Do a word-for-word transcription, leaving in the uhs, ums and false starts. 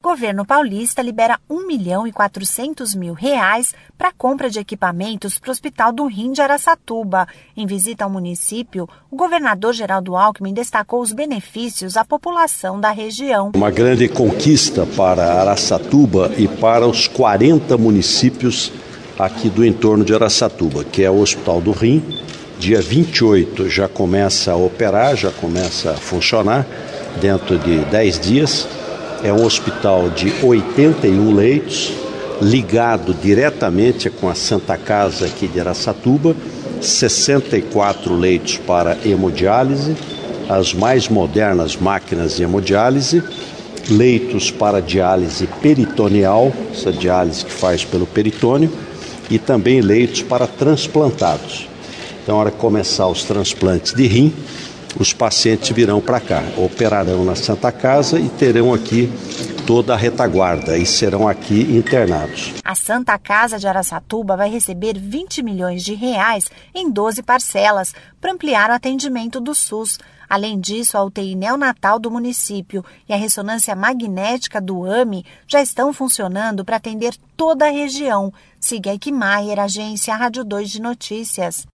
Governo paulista libera um milhão e quatrocentos mil reais para a compra de equipamentos para o Hospital do Rim de Araçatuba. Em visita ao município, o governador Geraldo Alckmin destacou os benefícios à população da região. Uma grande conquista para Araçatuba e para os quarenta municípios aqui do entorno de Araçatuba, que é o Hospital do Rim. Dia vinte e oito já começa a operar, já começa a funcionar dentro de dez dias. É um hospital de oitenta e um leitos, ligado diretamente com a Santa Casa aqui de Araçatuba, sessenta e quatro leitos para hemodiálise, as mais modernas máquinas de hemodiálise, leitos para diálise peritoneal, essa diálise que faz pelo peritônio, e também leitos para transplantados. Então, na hora que começar os transplantes de rim, os pacientes virão para cá, operarão na Santa Casa e terão aqui toda a retaguarda e serão aqui internados. A Santa Casa de Araçatuba vai receber vinte milhões de reais em doze parcelas para ampliar o atendimento do SUS. Além disso, a U T I neonatal do município e a ressonância magnética do A M I já estão funcionando para atender toda a região. Siga Eichmeier, agência Rádio dois de Notícias.